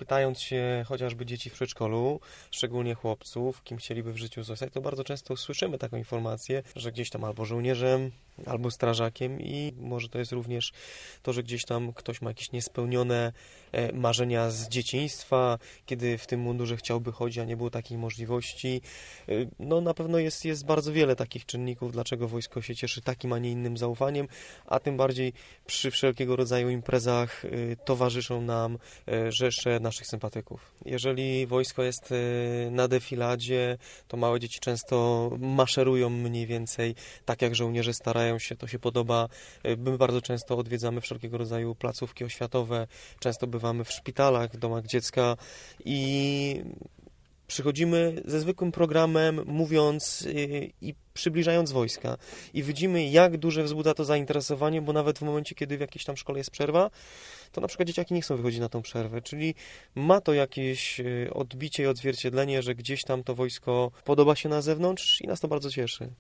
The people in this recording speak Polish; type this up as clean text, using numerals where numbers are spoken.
pytając się chociażby dzieci w przedszkolu, szczególnie chłopców, kim chcieliby w życiu zostać, to bardzo często słyszymy taką informację, że gdzieś tam albo żołnierzem, albo strażakiem i może to jest również to, że gdzieś tam ktoś ma jakieś niespełnione marzenia z dzieciństwa, kiedy w tym mundurze chciałby chodzić, a nie było takiej możliwości. No na pewno jest bardzo wiele takich czynników, dlaczego wojsko się cieszy takim, a nie innym zaufaniem, a tym bardziej przy wszelkiego rodzaju imprezach towarzyszą nam rzesze naszych sympatyków. Jeżeli wojsko jest na defiladzie, to małe dzieci często maszerują mniej więcej tak jak żołnierze starają się, to się podoba. My bardzo często odwiedzamy wszelkiego rodzaju placówki oświatowe, często bywamy w szpitalach, w domach dziecka i przychodzimy ze zwykłym programem, mówiąc i przybliżając wojska. I widzimy, jak duże wzbudza to zainteresowanie, bo nawet w momencie, kiedy w jakiejś tam szkole jest przerwa, to na przykład dzieciaki nie chcą wychodzić na tą przerwę. Czyli ma to jakieś odbicie i odzwierciedlenie, że gdzieś tam to wojsko podoba się na zewnątrz i nas to bardzo cieszy.